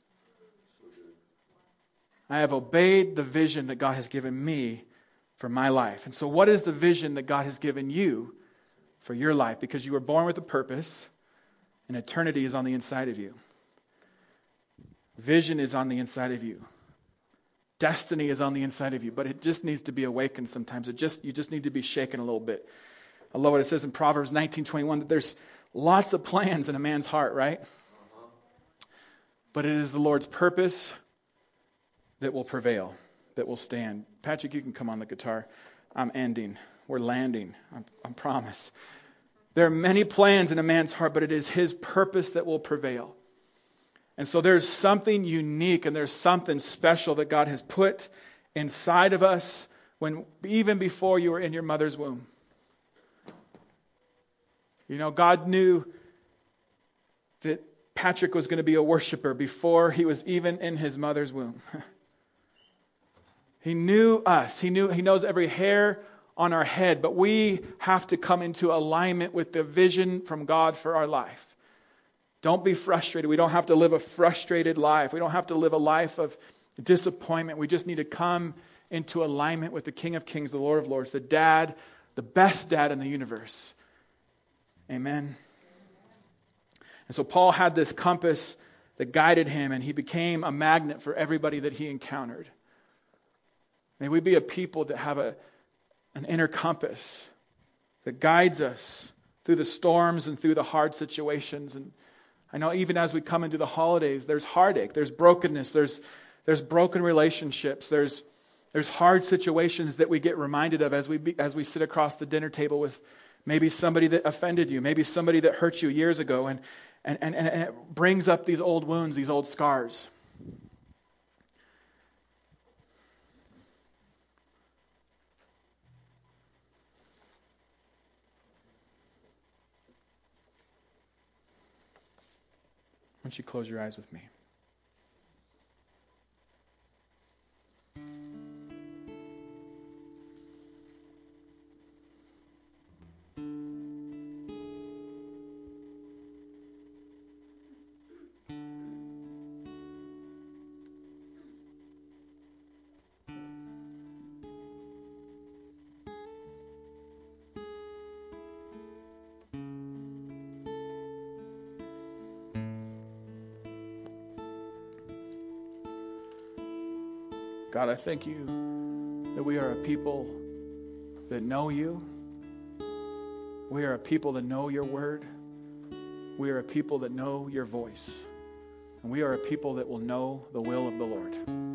I have obeyed the vision that God has given me for my life. And so what is the vision that God has given you for your life? Because you were born with a purpose, and eternity is on the inside of you. Vision is on the inside of you. Destiny is on the inside of you, but it just needs to be awakened sometimes. You just need to be shaken a little bit. I love what it says in Proverbs 19:21 that there's lots of plans in a man's heart, right? But it is the Lord's purpose that will prevail, that will stand. Patrick, you can come on the guitar. I'm ending. We're landing. I promise. There are many plans in a man's heart, but it is His purpose that will prevail. And so there's something unique and there's something special that God has put inside of us even before you were in your mother's womb. God knew that Patrick was going to be a worshiper before he was even in his mother's womb. He knew us. He knows every hair on our head, but we have to come into alignment with the vision from God for our life. Don't be frustrated. We don't have to live a frustrated life. We don't have to live a life of disappointment. We just need to come into alignment with the King of Kings, the Lord of Lords, the best dad in the universe. Amen. And so Paul had this compass that guided him, and he became a magnet for everybody that he encountered. May we be a people that have an inner compass that guides us through the storms and through the hard situations. And I know even as we come into the holidays, there's heartache, there's brokenness, there's broken relationships, there's hard situations that we get reminded of as we sit across the dinner table with maybe somebody that offended you, maybe somebody that hurt you years ago, and it brings up these old wounds, these old scars. Why don't you close your eyes with me? God, I thank you that we are a people that know you. We are a people that know your word. We are a people that know your voice. And we are a people that will know the will of the Lord.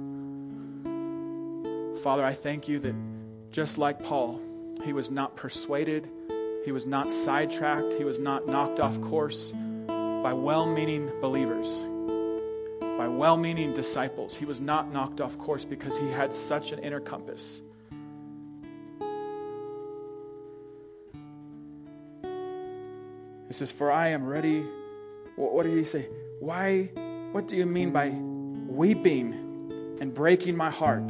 Father, I thank you that just like Paul, he was not persuaded, he was not sidetracked, he was not knocked off course by well-meaning believers, by well-meaning disciples. He was not knocked off course because he had such an inner compass. He says, "For I am ready What did he say? Why? What do you mean by weeping and breaking my heart?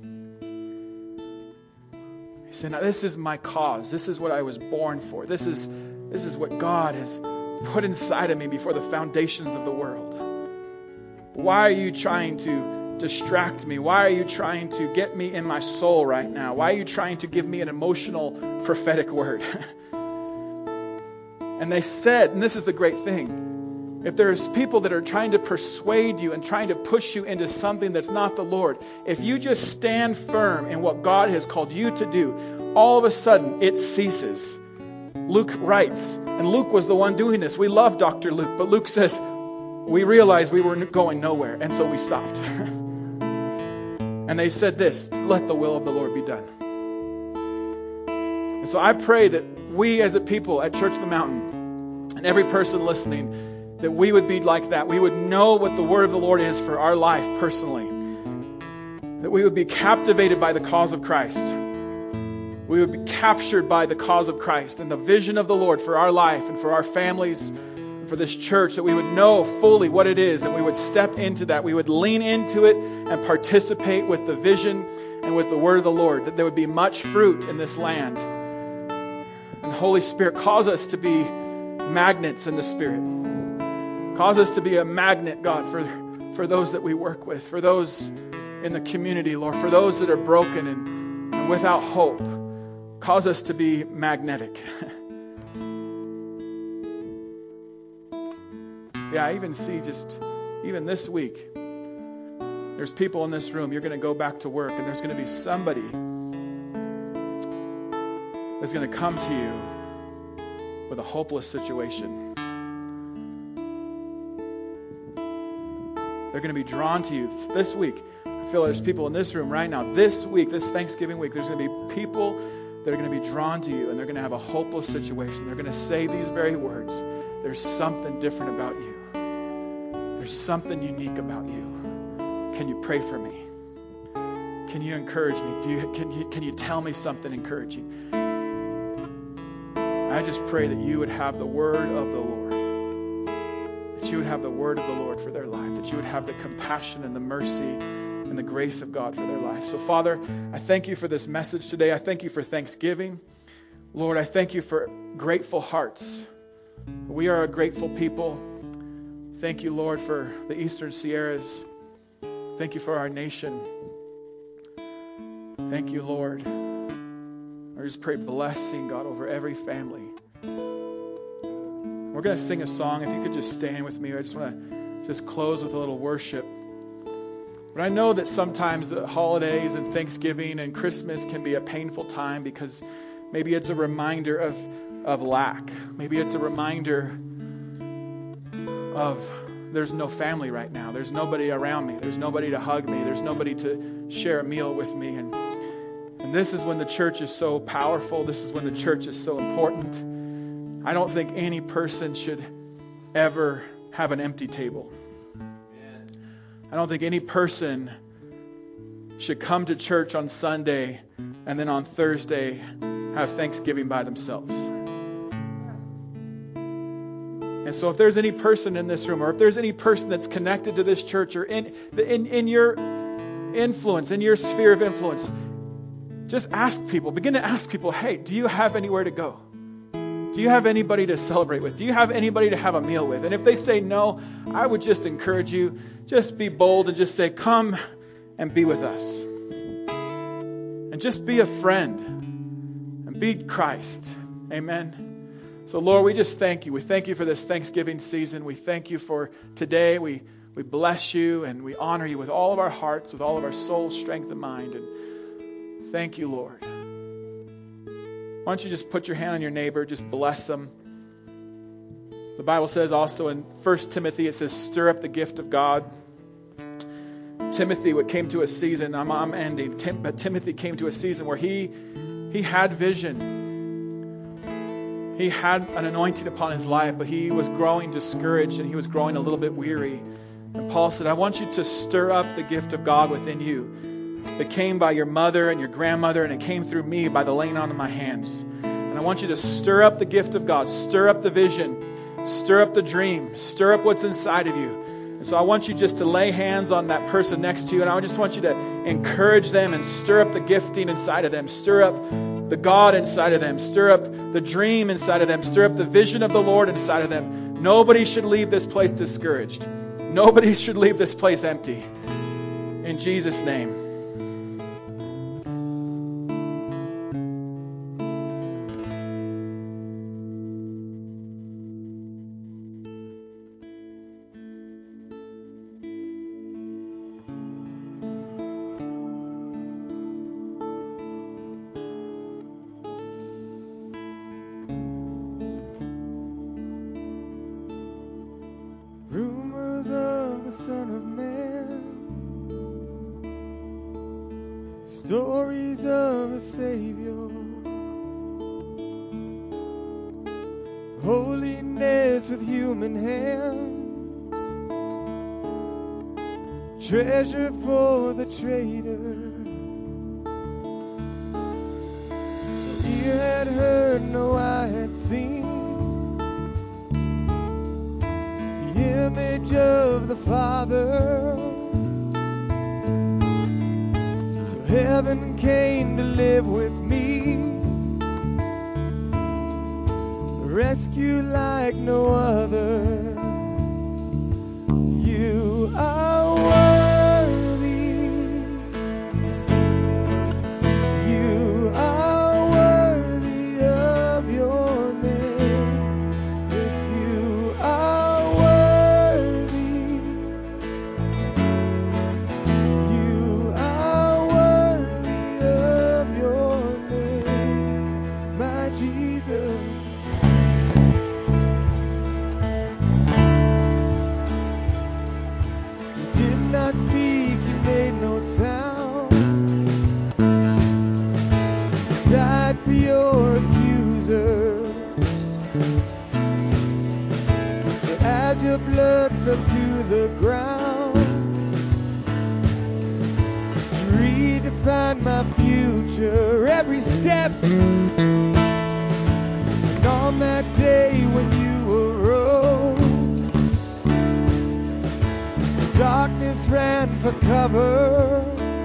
He said, now this is my cause. This is what I was born for. This is what God has put inside of me before the foundations of the world. Why are you trying to distract me? Why are you trying to get me in my soul right now? Why are you trying to give me an emotional prophetic word? And they said, and this is the great thing, if there's people that are trying to persuade you and trying to push you into something that's not the Lord, if you just stand firm in what God has called you to do, all of a sudden it ceases. Luke writes, and Luke was the one doing this. We love Dr. Luke, but Luke says, we realized we were going nowhere, and so we stopped. And they said this, let the will of the Lord be done. And so I pray that we as a people at Church of the Mountain, and every person listening, that we would be like that. We would know what the word of the Lord is for our life personally. That we would be captivated by the cause of Christ. We would be captured by the cause of Christ and the vision of the Lord for our life and for our families and for this church, that we would know fully what it is and we would step into that. We would lean into it and participate with the vision and with the word of the Lord, that there would be much fruit in this land. And Holy Spirit, cause us to be magnets in the Spirit. Cause us to be a magnet, God, for those that we work with, for those in the community, Lord, for those that are broken and without hope. Cause us to be magnetic. Yeah, I even see even this week, there's people in this room, you're going to go back to work, and there's going to be somebody that's going to come to you with a hopeless situation. They're going to be drawn to you this week. I feel there's people in this room right now, this week, this Thanksgiving week, there's going to be people that are going to be drawn to you, and they're going to have a hopeless situation. They're going to say these very words. There's something different about you. There's something unique about you. Can you pray for me? Can you encourage me? Can you tell me something encouraging? I just pray that you would have the word of the Lord. That you would have the word of the Lord for their life. That you would have the compassion and the mercy and the grace of God for their life. So, Father, I thank you for this message today. I thank you for Thanksgiving. Lord, I thank you for grateful hearts. We are a grateful people. Thank you, Lord, for the Eastern Sierras. Thank you for our nation. Thank you, Lord. I just pray blessing, God, over every family. We're going to sing a song. If you could just stand with me. I just want to just close with a little worship. But I know that sometimes the holidays and Thanksgiving and Christmas can be a painful time because maybe it's a reminder of lack. Maybe it's a reminder of there's no family right now. There's nobody around me. There's nobody to hug me. There's nobody to share a meal with me. And this is when the church is so powerful. This is when the church is so important. I don't think any person should ever have an empty table. I don't think any person should come to church on Sunday and then on Thursday have Thanksgiving by themselves. And so if there's any person in this room, or if there's any person that's connected to this church, or in your influence, in your sphere of influence, just begin to ask people, hey, do you have anywhere to go? Do you have anybody to celebrate with? Do you have anybody to have a meal with? And if they say no, I would just encourage you, just be bold and just say, come and be with us. And just be a friend and be Christ. Amen. So Lord, we just thank you. We thank you for this Thanksgiving season. We thank you for today. We bless you and we honor you with all of our hearts, with all of our soul, strength, and mind. And thank you, Lord. Why don't you just put your hand on your neighbor, just bless them. The Bible says also in 1 Timothy, it says, stir up the gift of God. Timothy came to a season, I'm ending, but Timothy came to a season where he had vision. He had an anointing upon his life, but he was growing discouraged and he was growing a little bit weary. And Paul said, I want you to stir up the gift of God within you. It came by your mother and your grandmother, and it came through me by the laying on of my hands. And I want you to stir up the gift of God, stir up the vision, Stir up the dream. Stir up what's inside of you. And so I want you just to lay hands on that person next to you, and I just want you to encourage them and stir up the gifting inside of them. Stir up the God inside of them. Stir up the dream inside of them. Stir up the vision of the Lord inside of them. Nobody should leave this place discouraged. Nobody should leave this place empty. In Jesus' name. Rumors of the Son of Man, stories of a Savior, holiness with human hands, treasure for the trader. No ear had heard, no eye had seen the image of the Father. So heaven came to live with me, a rescue like no other. You are worthy. You are worthy of your name. Yes, you are worthy. You are worthy of your name, my Jesus. You did not speak, you made no sound. Died for your accusers. But as your blood fell to the ground, you redefined my future every step. And on that day when you arose, darkness ran for cover.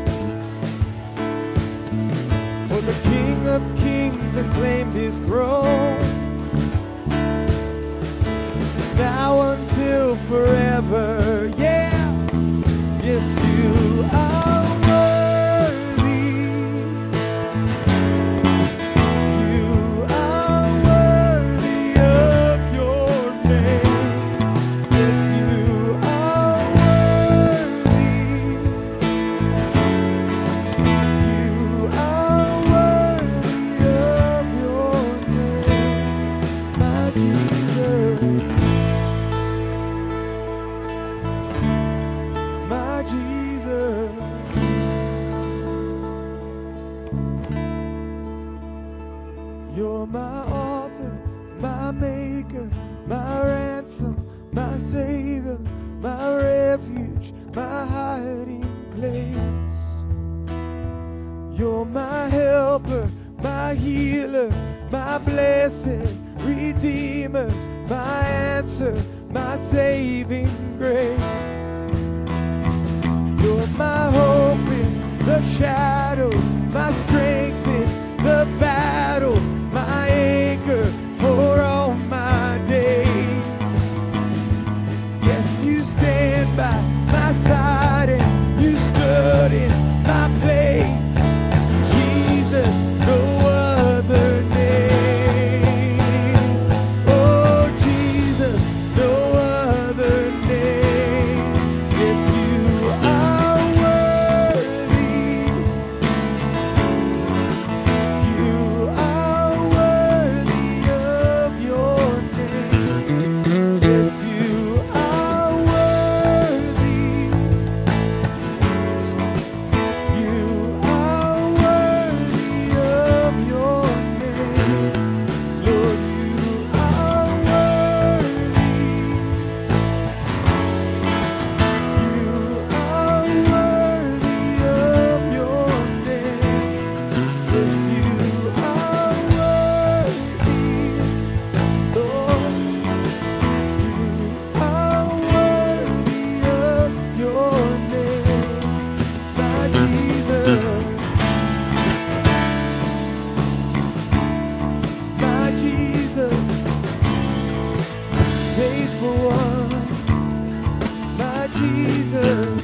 For the King of Kings has claimed his throne, now until forever. Yeah, yes, you are worthy. You are worthy of your name. Yes, you are worthy. You are worthy of your name, my Jesus, my Jesus. You're my author, my maker, my ransom, my savior, my refuge, my hiding place. You're my helper, my healer, my blessed redeemer, my answer, my saving grace. You're my hope in the shadows, my strength in the battle, my anchor for all my days. Yes, you stand by my side and you stood in my place. Jesus, no other name. Oh, Jesus, no Jesus.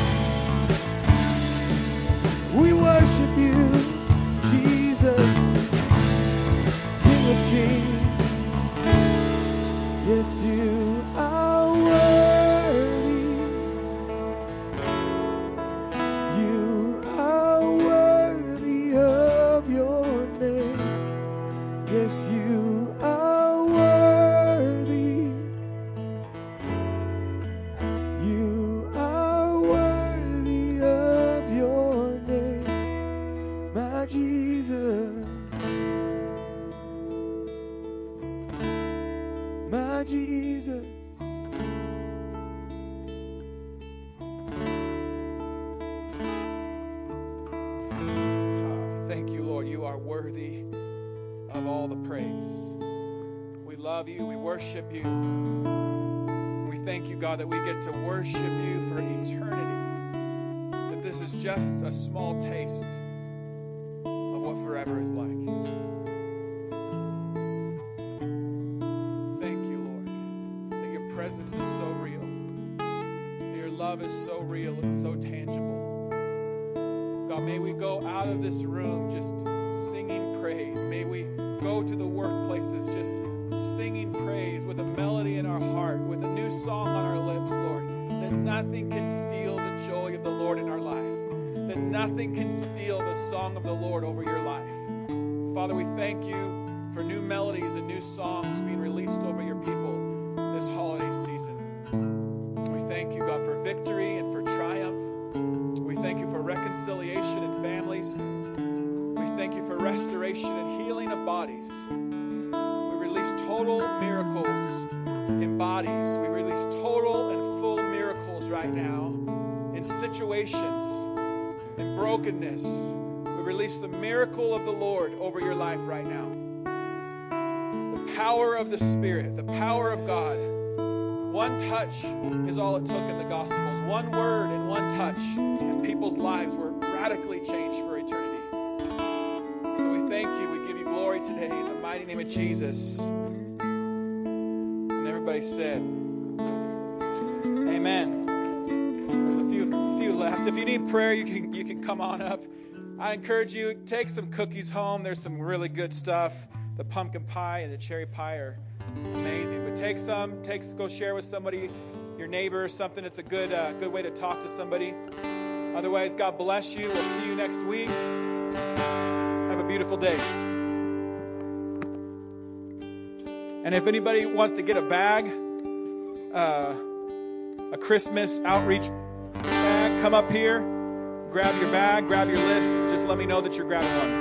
We worship you, Jesus, King of Kings. Yes, you are worthy. You are worthy of your name. Yes, you are worthy. You are worthy of your name, my Jesus, my Jesus. Thank you, Lord. You are worthy of all the praise. We love you. We worship you. We thank you, God, that we get to worship you for eternity. That this is just a small taste of what forever is like. Thank you, Lord, that your presence is so real. That your love is so real and so tangible. God, may we go out of this room just singing praise. May we go to the workplaces just singing praise with a melody in our heart, with a new song on our lips, Lord. That nothing can steal the joy of the Lord in our life. That nothing can steal the song of the Lord over your life. Father, we thank you for new melodies and new songs being released over your people this holiday season. We thank you, God, for victory and for triumph. We thank you for reconciliation in families. We thank you for restoration and healing of bodies. We release total miracles in bodies. We release total and full miracles right now in situations, in brokenness. We release the miracle of the Lord over your life right now. The power of the Spirit, the power of God. One touch is all it took in the Gospels. One word and one touch, and people's lives were radically changed for eternity. So we thank you. We give you glory today in the mighty name of Jesus. And everybody said, Amen. There's a few left. If you need prayer, you can come on up. I encourage you, take some cookies home. There's some really good stuff. The pumpkin pie and the cherry pie are amazing. But take some, go share with somebody, your neighbor or something. It's a good way to talk to somebody. Otherwise, God bless you. We'll see you next week. Have a beautiful day. And if anybody wants to get a bag, a Christmas outreach bag, come up here, grab your bag, grab your list. Just let me know that you're grabbing one.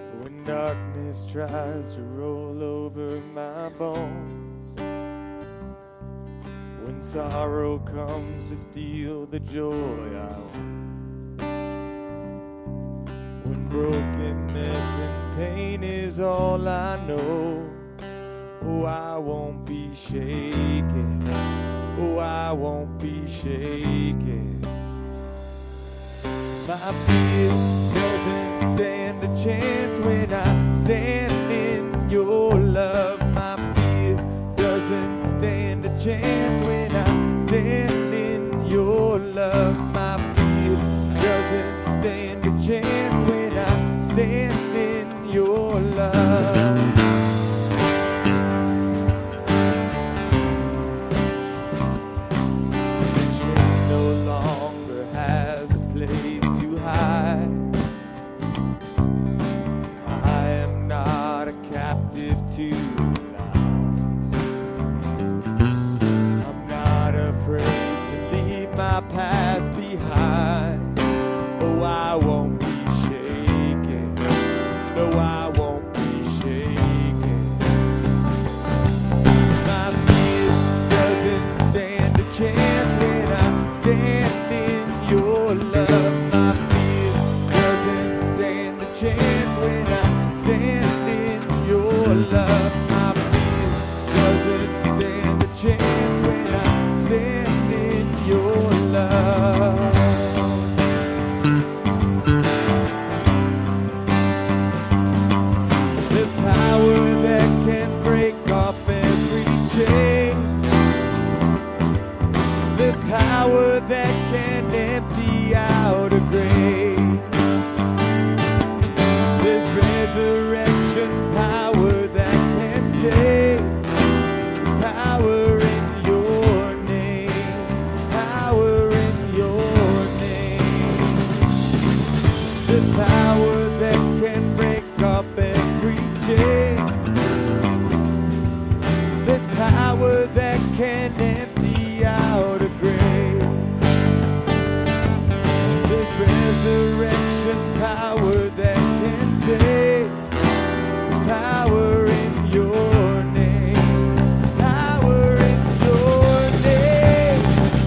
When darkness tries to roll over my bones, when sorrow comes to steal the joy I own, when brokenness and pain is all I know, oh, I won't be shaken. Oh, I won't be shaken. My fear doesn't stand a chance when I stand in your love. My fear doesn't stand a chance when I stand in your love. My fear doesn't stand a chance when I stand in your love. Shame no longer has a place to hide. I am not a captive to lies. I'm not afraid to leave my past behind. Oh, I won't be shaken. No, I won't be shaken. My fear doesn't stand a chance when I stand in your love. My fear doesn't stand a chance when I stand in your love. My fear doesn't stand a chance when I stand in your love. There's power that can break off every chain. There's power that can empty out a grave. There's resurrection power that can save. There's power in your name. Power in your name. There's power that can break off every chain. There's power that can empty out a grave. There's resurrection power that can save. Power in your name. Power in your name.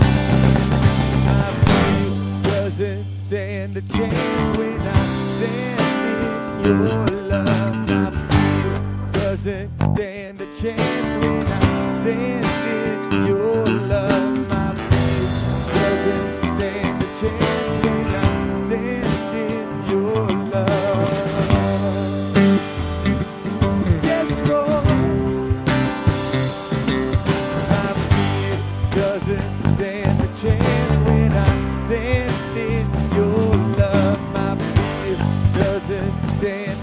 My fear doesn't stand a chance when I stand in your love. My fear doesn't stand a chance when I stand in your love. My fear doesn't stand a chance when I stand in your love. Yes, Lord. My fear doesn't stand a chance when I stand in your love. My fear doesn't stand